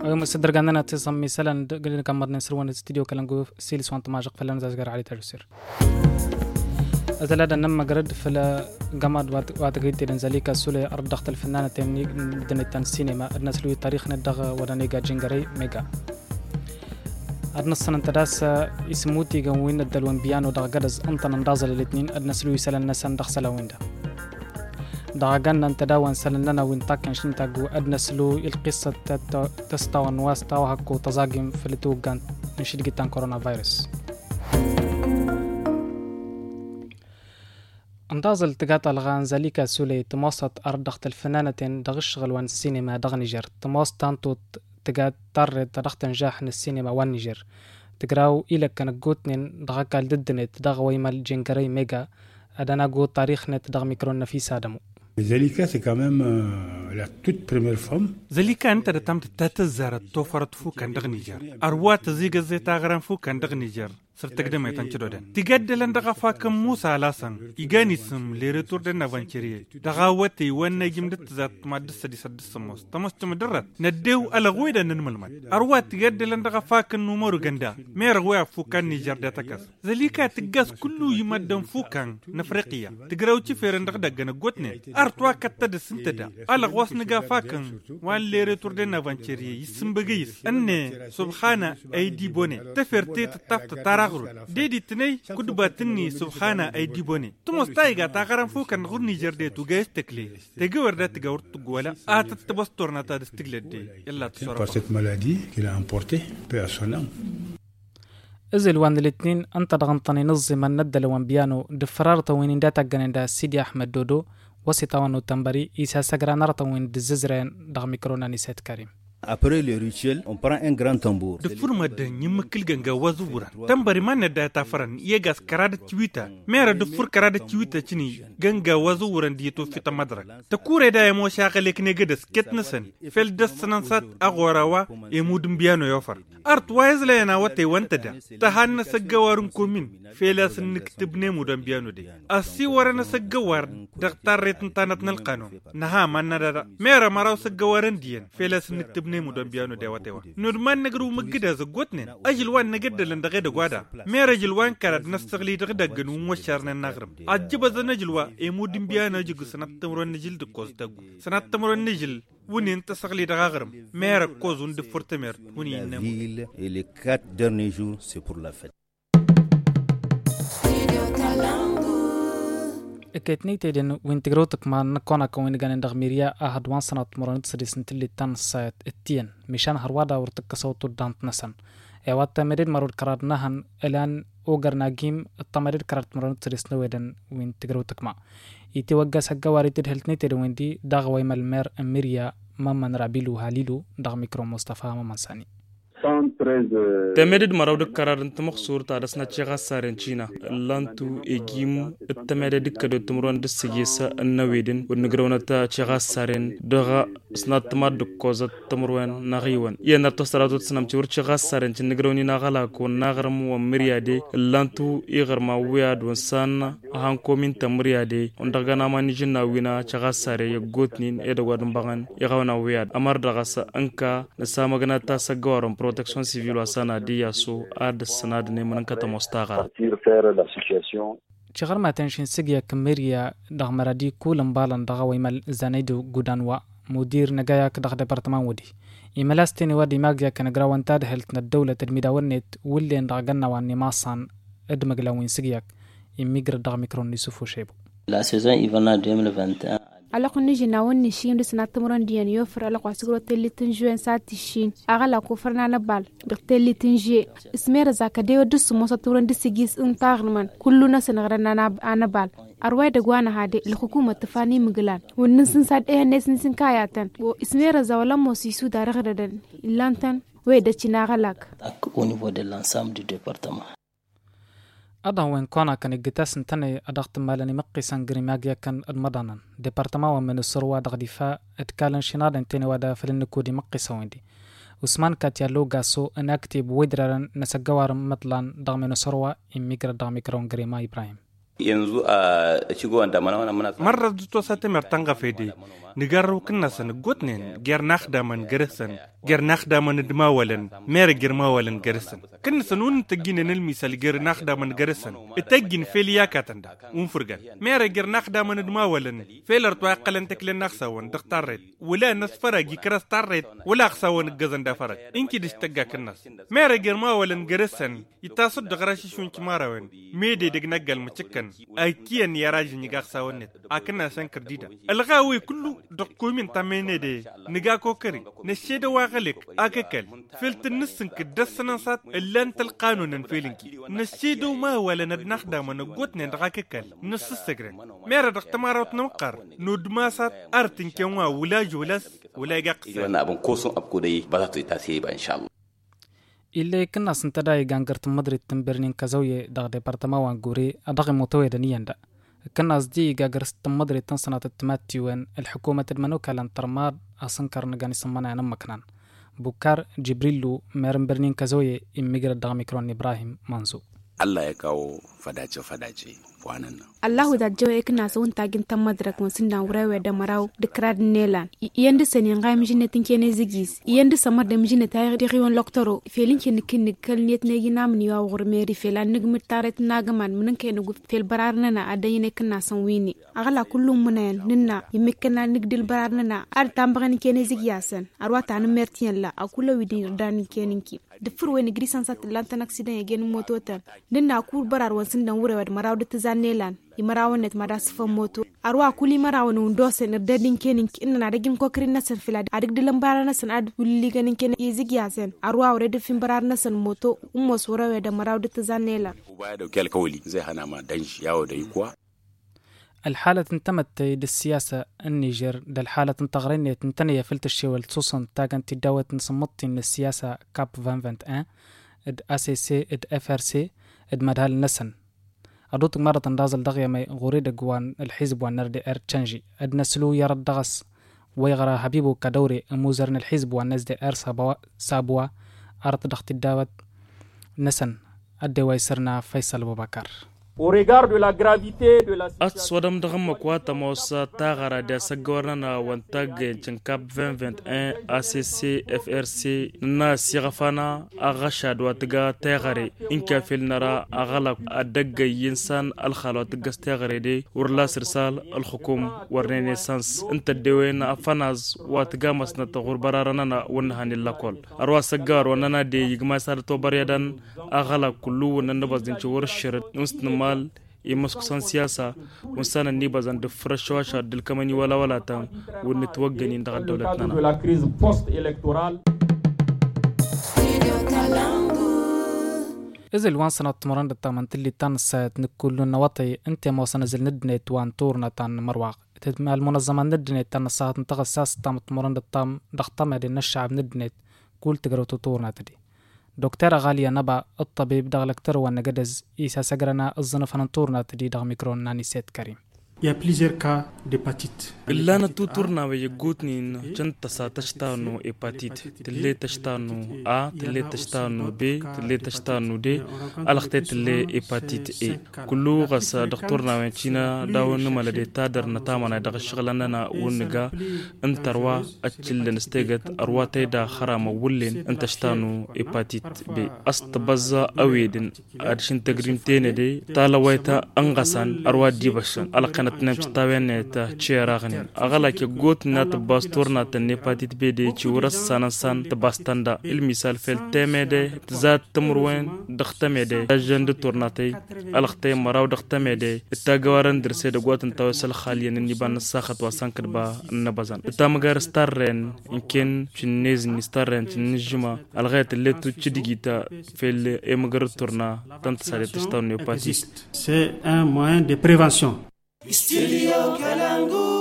ومصدر قالنا تصم مثلا قلنا كمرنا نسروان الاستديو كلنجو سيلس وانت ماجق فلان زاجر علي تجسر أزلاد نما قرد فلا قمر واتقيت لنزليك سولي أرد ضغط الفنانة تني دنيتان السينما الناس لوي تاريخنا الدغ ورانيجا جينجري ميجا أدنى السنة تداسة اسموتي قوين الدلوان بيانو دغ قرز أنطن اندازل الاثنين أدنى سلوي سلن نسان دغ سلاوين دا دغاقنا انتداوان سلننا وينتاكن شنتاقو أدنى سلو القصة تستوان واستاوهاكو تزاقم فلتوقان نشدقتان كورونا فيروس انتظل تقاطع الغان زاليكا سولي تموسط أردخت الفنانة دغشغل وان السينما دغ نيجر تموسط تانتو تقاطر تدخت نجاح السينما وان نيجر تقراو إلا كان قوتنين دغاكال ددنت دغ ويمال جنجري ميجا أدانا قوت تاريخنا دغ ميكرون نفيس آدمو Zalika, c'est quand même la toute première femme. Zalika أنت رتمت تتزار توفرت فوق عند نيجر. أروات زيج زيت أغرام فوق عند نيجر. سرتقدم يتنشدودن. تجد لندغ فاكم موسى لاسن. إيجاني سم ليرتور دنا فانشريه. دغاوتي وانا جمدت ذات مادس سدس موس. تمس تمدرت. نديو على غويدا نملمت. أروات تجد لندغ فاكم نمر جندا. مير غويا فوق نيجر دتكس. زليكا تجس كله يمدن فوق نفرقيا. تجراوتي فيرندغ دجنا قطني. أرتوا كتد سنتدا. على غواس نجا فاكم. وان ليرتور دنا فانشريه. يسم بجيس. أني سبحانه أيدي بوني. تفرتي تطفت ترى ديدي تني كد باتني سبحانه أيدي بوني تمستايقا تاقران فوكان غور نيجر دي توغيس تكلي تيجور دا تيجور تقوالا تتبستورنا تا دستقلت دي يلا تصرفا Par cette maladie qu'il a emportée, paix à son âme. إزل وان الاثنين أنت دغنطني نظم الندل وان بيانو دفرار طوين داتا جندا سيدي أحمد دودو وسيطا وانو تنبري إيسا ساقران رطوين دززرين دغ ميكرونا نسات كريم. Après le rituel, on prend un grand tambour. De forma de nyimkil ganga wazura. Tambari man da ta faran yegas karada chiwita. Mera de fur karada chiwita chini ganga wazura di to fita madrak. Ta kure da yamo shaqale kne gedes ketnesen. Fel des sanansat agorawa e mudum biano yofar. Art wise la yana wate wantada. Ta hanna sagawarun komin. Felas niktibne mudum biano de. Asi warana sagawar daktaret tanat nalqano. Naha man nada. Mera maraw sagawaran diyan. Felas niktib نيمو دون بيانو ديوا تيوا نورمان نغرو مغدا زغوتنين اجل وان نغد لن دغه دغوادا ميرجل وان كارد نستغلي دغدغن ومشارن نغرم اجب زنجلوا ايمو دين بيانو جيغ سنات تمرون نجل دكوز تغ سنات تمرون نجل ونين تسغلي دغاغرم مير كوزون دي فورتمير وني نم Et les 4 derniers jours, c'est pour la fête. اكيتني تيدن وينتجروتك ما نكونا كوين جان دغميريا أحد وان سنة مرونت سديسن تلي تان سايت التين مشان هروادا ورتك صوتو دانت نسن ايوات تمريد مرود كراد نهن الان اوغر ناجيم التمريد كراد مرونت سديسن ويدن وينتجروتك ما يتوقع سجواري تدهلتني تدويندي دغوي مالمير اميريا ممن رابيلو هاليلو دغ ميكرو مصطفى ممن ساني تمدد مراود قرارن تمخصور تادسنا تشيغا سارنچينا لانتو ايجيم التمدد كدو تمرون دسيجيسا النويدن ونغرونا تا تشيغا سارن دغا سنات ماد كوزا تمرون نغيوان ينا تسراتو سنام تشور تشيغا سارن نغروني نغلا كو نغرم ومريادي لانتو ايغرما وياد وسان هان كومين تمريادي اندغانا مانيجنا وينا تشيغا ساري يغوتنين ادوادم بغان يغاونا وياد امر دغاسا انكا نسامغنا تا سغورم protection civile wasana diyaso ad sanad ne mankata mostagara شغر ما تنشين سجيا كميريا دغ مرادي كولم بالن دغ ويمال زانيدو غودانوا مدير نجاياك دغ ديبارتمان ودي إملاستيني ودي ماجيا كنجراوان تاد هلتنا الدولة المداونت واللي ندغنا واني ماصان ادمج لوين سجياك يميجر دغ ميكرون يسوفو شيبو La saison hivernale 2021 ala kunni jina wonni shin de sanat tumuran diyan yofer ala kwa sigro tellitin juen sati shin ala ko farna na bal de tellitin je ismera zakade waddu sumo saturan de sigis in tarman kullu na sanarana na anabal arway da gwana hade il hukuma tafani miglan wonnin sun sad e ne sun kayatan wo ismera zawalan mo sisu da ragadan illantan way da cinagalak au niveau de l'ensemble du département. أدا وين كونا كان الجتاس انتني أدغت مالني مقي سانجري ماجيا كان المدانا ديبارتمان من السروا دغ دفاع اتكالن شناد انتني ودا فلنكودي مقي سويندي وسمان كاتيالو غاسو اناكتيب ويدران نسجوار مطلان دغ من السروا إميجر دغ ميكرون غريما إبراهيم yanzu a shigowar damana wannan muna marar to sate mertanga fede nigaru kinna san gotnen ger nakhdaman gersan ger nakhdaman dmawalan mer germawalan gersan kinna sanun tagine nel misal ger nakhdaman gersan itagin feliya katanda furgan mer ger nakhdaman dmawalan felar to aqalan taklen nakhsawan daqtarret wala nasfara gi krastarret wala khsawan gazanda farag inki distagga kinna mer germawalan gersan itasud daqrashi shun kimarawan mede degnagal mchikkan ay kiyan yaraji niga khsawanet akna san kardida alghawi kullu دقومين تاميني دي نجا كوكري نشيد واغلق اككل فلت النسنك دسنا سات اللان القانون فيلنكي نشيدو ما ولا ندنخدا من قوتنا ندغاككل نص السجرن ميرا دقتمارات نوقر نودماسات ارتن كيوا ولا جولس ولا يقص انا ابن كوسو ابكو دي بلاتو تاسيب ان شاء الله إلا كنا سنتداي غانغرت مدريد تمبرنين كزويه دغ ديبارتما وانغوري ادغ موتويدا نياندا كنا أصدي جاجرست مدري تنصنع التماتيوان الحكومة المنوكة لانترماد أصنكر نجاني سمانا نمكنان بوكار جبريلو ميرن برنين كزوية إميجر دغميكرون إبراهيم منزو الله يكاو فداجي واننا الله دا جو كنا سون تاجن تمدرك وسندا وراوي دا مراو دكراد نيلان يند سنين غاي مجنة تنكيني زيجيز يند سمر دا مجنة تايغ دي غيوان لوكتورو فيلين كن نكال نيت نيجي نامني واغور ميري فيلان نجم تارت ناغمان منن كينو فيل برارننا أديني كنا سنويني أغلا كلو منين ننا يمكنا نقدل برارننا أرتام بغاني كيني زيجياسن أروات عن مرتين لا أكولا ويدين داني كينينكي دفر وين جريسان سات لانتن أكسيدان يجين موتوتن ننا أكور برار وسندا وراوي دا مراو دتزان نيلان imarawanet madasfa moto arwa kuli marawanu ndose ner dadin kenin inna dagin kokrin nasan filad adig dilam bara nasan ad bulli ganin ken izig yasen arwa wore de fin barar nasan moto ummos warawe da marawdu tazanela ubaya da kel kawli zai hana ma danshi yawo da yikuwa الحالة انتمت للسياسة النيجر ده الحالة انتغرينية تنتنية فلت الشوال تصوصا تاقن تداوة نصمتي من السياسة كاب 2021 اد ACC اد FRC اد مدهال نسن أدوت مرة نرازل دغيا ما غوريد جوان الحزب والنرد تشنجي أدنسلو يرد دغس ويغرى حبيبو كدوري موزرن الحزب والناس دي سابوا أرد دغت الداوت نسن أدي ويسرنا فيصل أبو بكر Au regard de la gravité de la situation, dagam kwata mosa tagara da sagorna wantag chankap 2021 ACC FRC na sirafana agasha dwatga tagare inka fil nara agala adag yinsan al khalot gastagare de urla sirsal al hukum war renaissance inta dewena afanaz watga masna tagur bararana wanhan lakol arwa sagar wanana de yigma sar to baryadan agala kullu nanabazin chwar shirt nusnmal يمسكسان سياسة ونسانا نيبازان دفرشواشا دلكماني ولا تام ونتوقني ندغ دولتنا إذا الوان سنة تمران دتامن تلي تانسات نكلو نواطي انت موصنا زل ندنيت وان تورنا تان مروق تتمع المنظمة ندنيت تانسات نتغ الساس تام تمران دتام دختام دي الشعب ندنيت كل تقرو تطورنا تدي دكتورة غالية نبا الطبيب دغلكتر ونجدز إيسا سجرنا الظنف هنطورنا تدي دغ ميكرون ناني سيد كريم. Il y a plusieurs cas d'hépatite. إلا نتوتورنا ويجوتنين جنت ساتشتانو هيباتيت تلي تشتانو A تلي تشتانو B تلي تشتانو D ألختي تلي هيباتيت A كلو غسا دكتورنا وينشينا داون نمالدي تادر نتامنا دغ شغلنا ونجا انتروا أتشل نستيجت أرواتي دا خرام ولين انتشتانو هيباتيت B أستبزا أويدن أرشين تجريم تاني دي تالاويتا أنغسان أروات ديبشن ألقنا تنمشتاوين تا تشيراغنين أغلا كي قوت نات باستورنا تنباتيت بيدي تشورس سانسان تباستاندا المثال في التاميدي تزاد تمروين دختميدي جند تورناتي ألختي مراو دختميدي التاقوارن درسي دقوات انتوصل خاليا نيبان الساخت واسانكر با النبازان التامغار ستارين إنكين شنيزن ستارين شنجمع الغاية اللي تشديجيتا في الامغار تورنا تنتسالي تشتاو نيوباتيت C'est un moyen de prévention. Studio Kalangu.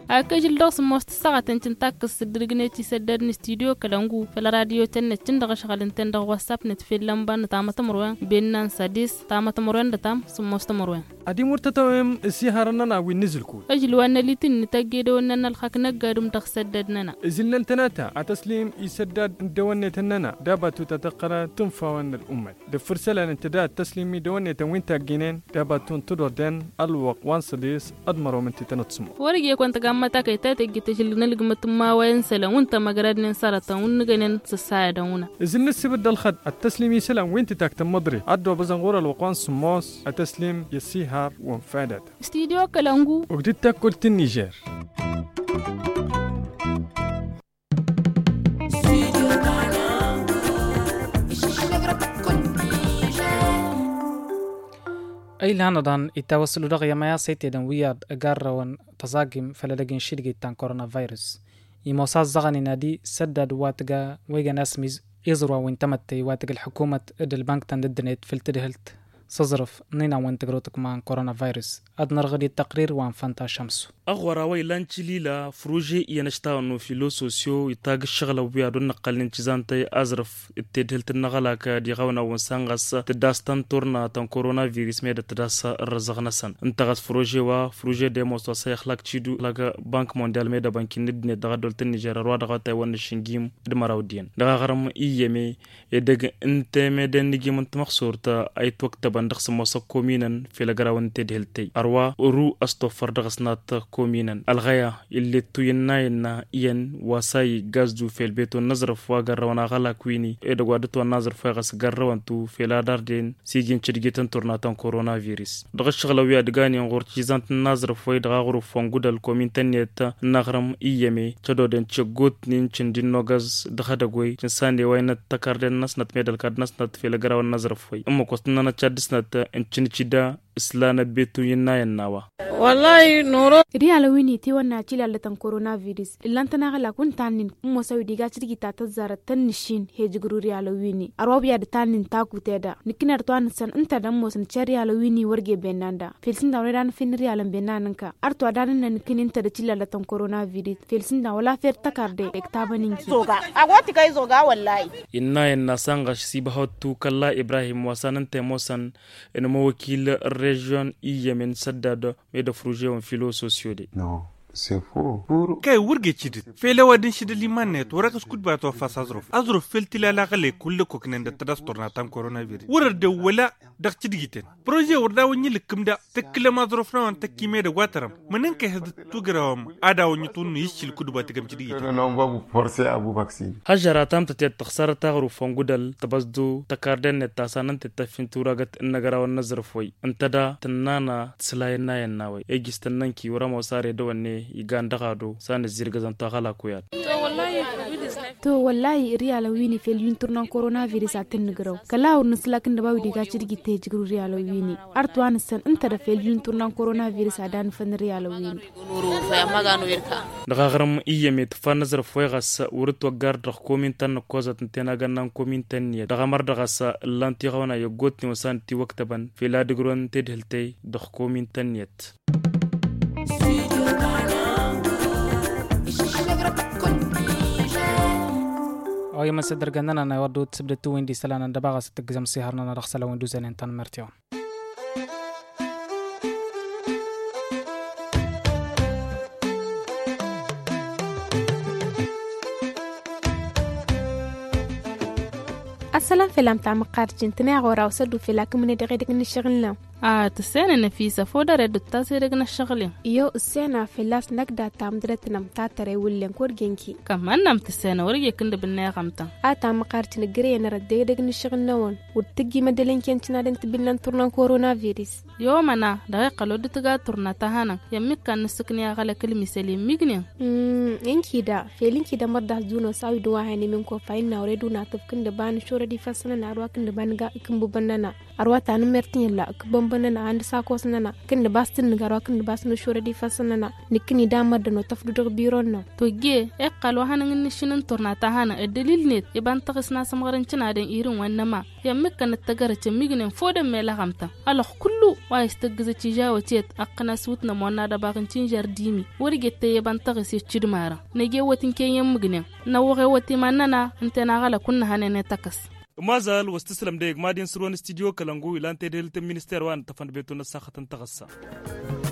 akajil dos most sagatin tintak sidrigneti seddan studio kalangu fil radio tan tinda shaqalin tan whatsapp net fil lamban tamata murwan bennan sadis tamata murwan datam sumosta murwan adi murtatawem si haranna wi nizilku ajil wana litin tagedo wanna alkhakna gadum taqsaddadna izilnan tanata ataslim يسدد دونة تننا دابتو تتقرا تنفاون الأمة دفرسلة انتداد تسليمي دونة وين تاجينين دابتون تدردن الوق وانسليس أدمروا من تتنتصمو ورجع كنت قامتا كيتا تجي تجلنا لقمة ما وينسلا وانت ما قرادنا سارتا ونجنن سساعدونا إذن نسبد الخد التسليمي سلام وين تاكتم مدري عدوا بزنغور الوقوان سموس التسليم يسيهار وانفادت استديو كلانجو وقدت تاكل النيجر أي لهندان التوصل رغي ما يسيت وياد أجرّون تزاجم فلدقين شرقة تان كورونا فيروس يموصاص زغني نادي سدد واتجا ويجا ناسميز يزروا وانتمت واتج الحكومة البنك تنددنت في التدهلت صزرف نينا وانتجروتك مع كورونا فيروس أدنى رغدي التقرير وانفانتا شمسو أغورا ويلان تشليلا فروجي ينشتاو انو فيلو سوسيو يتاق الشغل وبيادو نقل انتزانتي أزرف التدهلت النغلاك دي غونا ونسانغس تداستان تورنا تان كورونا فيروس ميدا تداس الرزغنسان انتغس فروجي ديموس وسيخلاك تشيدو لغا بانك مونديال ميدا بانكي ندني دغادول تنجير روا دغا تايوان الشنجيم دمراو دين دغا غرم إيامي يدق انت ميدان نجيم انت مخصورتا ايت وقت بندقس موسى كومينان في لغراون تدهلتي أروا رو أستوفر دغسنات كومينان الغاية اللي تويناينا ين واساي غازدو في البيت ونظرف واغروانا غالا كويني إدو وادتو النظر فاغس غروانتو في لاداردين سيجين تشدجيتن تورناتان كورونا فيروس دغش شغلويا دغاني نغور تشيزانت النظر فوي دغاغرو فونغود الكومين تنيت نغرم إيامي تشدودن تشغوت نين تشندين نوغاز دغادغوي تنساندي وين تكاردن ناس نتميدل كاد ناس نت في لغراون نظر فوي أمو كوستنا تشادسنات انتشنيدا إسلانا بيتو ينايناوا والله نورو ريال ويني تي وانا تشيلا لتن كورونا فيروس الا انت نغلا كنت تانين موسوي ديغا تشيغي تاتزار تنشين هيجغرو ريال ويني اروبيا دتانين تاكو تيدا نكنر توان سن انت دم موسن ريال ويني ورغي بيناندا فيلسن داوران فين ريال بيناننكا ارتو دانن نكن انت تشيلا لتن كورونا فيروس فيلسن دا ولا فير تكاردي اكتابنينكي زوغا اغوتي كاي زوغا والله يناينا سانغاش سيبهوتو كلا ابراهيم وساننت موسن انمو وكيل ريجون يمن سداد ميدا فروجي اون فيلو سوسيو دي non c'est faux كاي ورغي تشيد فيلا ودين شد ليمانيت ورقس كود باتو فاس ازرف فلتي لا غلي كل كوكنن تدستورنا تام كورونا فيروس ورد ولا دخ تشديتن بروجي وردا وني لكم دا تكلا ما ظروفنا وان تكيمي دا واترم منن كه توغرام ادا وني تون يشيل كود باتكم تشديتن non va vous forcer à vous vacciner هجرا تام تخسر تغرو فونغودل تبزدو تكاردن تاسانن تتفين توراغت النغرا والنزرفوي انتدا تنانا تسلاينا يناوي اجستننكي ورما وساري دواني يغاندغادو سان زيرغزان تاغلا كويات تو والله ريال ويني في اليوم تورنا كورونا فيروس اتنغرو كلا ونسلاكن دباو ديغا تشيغي تيجغرو ريال ويني ارتوان سن انت دا في اليوم تورنا كورونا فيروس ادان فن ريال ويني دغاغرم ايمي تفنزر فويغاس ورتو غارد كومين تن كوزات تنا غنان كومين تن دغامر دغاس لانتي غونا يغوتني وسانتي وقتبن في لا دغرون تدهلتي دخ كومين تنيت أو يوم سدر جننا أنا ودو تسبدتو ويندي سلنا دباغة ستجزم سهرنا نرخصلا ويندو زين تان مرتيون السلام فيلم تاع مقارجين تناغ ورا وسدو في لكم من دقيقة نشغلنا تسانا نفيسة فودا ردو تاسيرقنا الشغلين يو السانا في اللاس نقدا تام درتنا متاتري ولين كورجينكي كمان نام تسانا ورقيا كند بالنايا غمتا تام مقارجين قريا نرد دقيقة نشغلنا وون وتجي مدلين كنتنا دنت بلان تورنا كورونا فيروس يومنا دقيقة لو دتقا تورنا تهانا يميك كان نسكني أغلى كلمة سليم ميقنين إنكي دا فيلينكي دا مرده زونو ساوي دواهاني منكو فاينا وريدونا تفكن دبان شورا دي فاسنا ناروا كن دبان غا إكم ببنانا أروا تانو مرتين لا كبن banana and sakos nana kin da bastin garo kin da basno shore di fasanana nikini damar da no tafdu dog biron no to ge e qalo hanan ni shinin tornata hana e dalil ne e ban tagisna samgaran cina den irin wannan ma yamma kan tagara ce mignin fodan me la gamta ala kullu wa istagza ci jawo ce akana sutna monna da bakin cin jardimi warge te ban tagisi cidmara ne ge watin ke yam mignin na wore wati manana intana gala kunna hanene takas mazal wastislam de madin surwan studio kalangu ilante del minister wan tafan beto na sakhatan tagassa